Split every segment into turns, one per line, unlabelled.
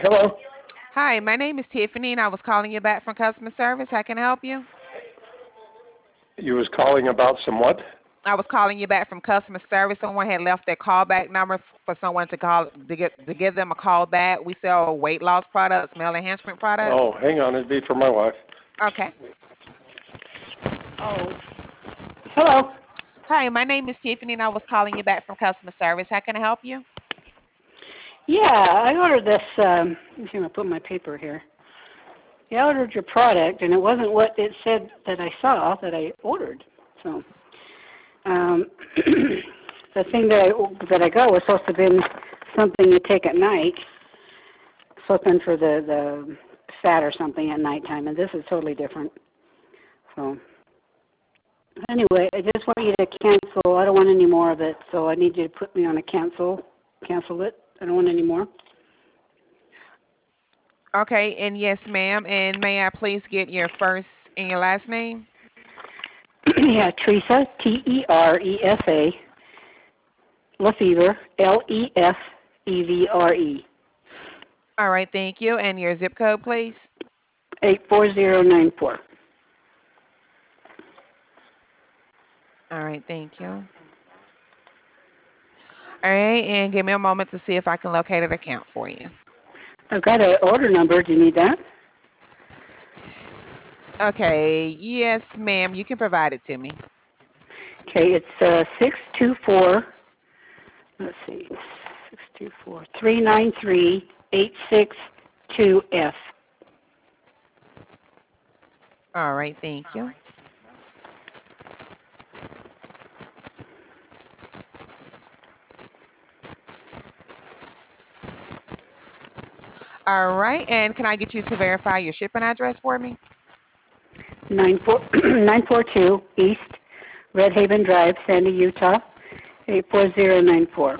Hello.
Hi, my name is Tiffany, and I was calling you back from customer service. How can I help you?
You was calling about some what?
I was calling you back from customer service. Someone had left their callback number for someone to call to give them a call back. We sell weight loss products, male enhancement products.
Oh, hang on. It'd be for my wife.
Okay.
Oh, hello.
Hi, my name is Tiffany, and I was calling you back from customer service. How can I help you?
Yeah, I ordered this. Let me see if I put my paper here. Yeah, I ordered your product, and it wasn't what it said that I saw that I ordered. So, um, the thing that I got was supposed to have been something you take at night, something for the fat or something at nighttime, and this is totally different. So, anyway, I just want you to cancel. I don't want any more of it, so I need you to put me on a cancel it. I don't want any more.
Okay, and yes, ma'am. And may I please get your first and your last name?
Yeah, Teresa, Teresa, Lefevre, Lefevre,
All right, thank you. And your zip code, please.
84094.
All right, thank you. All right, and give me a moment to see if I can locate an account for you.
I've got an order number. Do you need that?
Okay, yes, ma'am. You can provide it to me.
Okay, it's 624. Let's see, 624 393 862F.
All right, thank you. All right, and can I get you to verify your shipping address for me?
942 East Red Haven Drive, Sandy, Utah, 84094.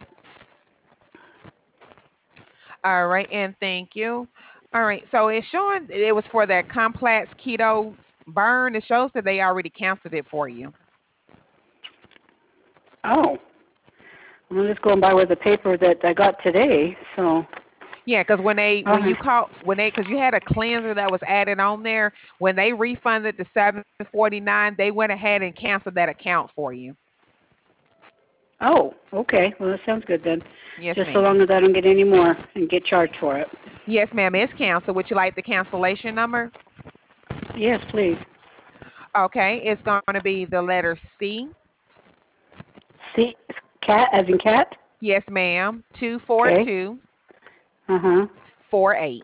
All right, and thank you. All right, so it's showing it was for that complex keto burn. It shows that they already canceled it for you.
Oh, I'm just going by with the paper that I got today. So,
Yeah, because when
okay.
you call when they because you had a cleanser that was added on there when they refunded the 749, they went ahead and canceled that account for you.
Oh, okay. Well, that sounds good then.
Yes,
Just so
ma'am.
long as I don't get any more and get charged for it.
Yes, ma'am. It's canceled. Would you like the cancellation number?
Yes, please.
Okay, it's going to be the letter C.
C, cat as in cat.
Yes, ma'am. Two four
Okay.
two
Uh huh.
48.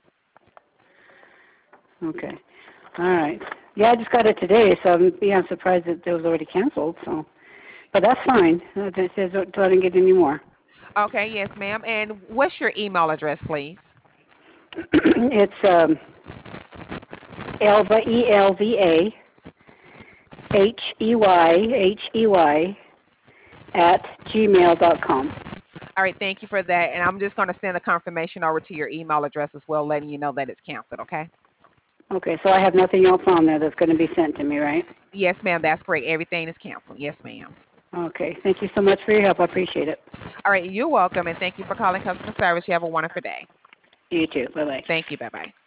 Okay. All right. Yeah, I just got it today, so I'm surprised that it was already canceled. So, but that's fine. It says so I didn't get any more.
Okay, yes, ma'am. And what's your email address, please?
It's Elva ELVA at gmail.com.
All right, thank you for that. And I'm just going to send a confirmation over to your email address as well, letting you know that it's canceled. Okay.
Okay, so I have nothing else on there that's going to be sent to me, right?
Yes, ma'am. That's correct. Everything is canceled. Yes, ma'am.
Okay. Thank you so much for your help. I appreciate it.
All right, you're welcome, and thank you for calling customer service. You have a wonderful day.
You too. Bye bye.
Thank you. Bye bye.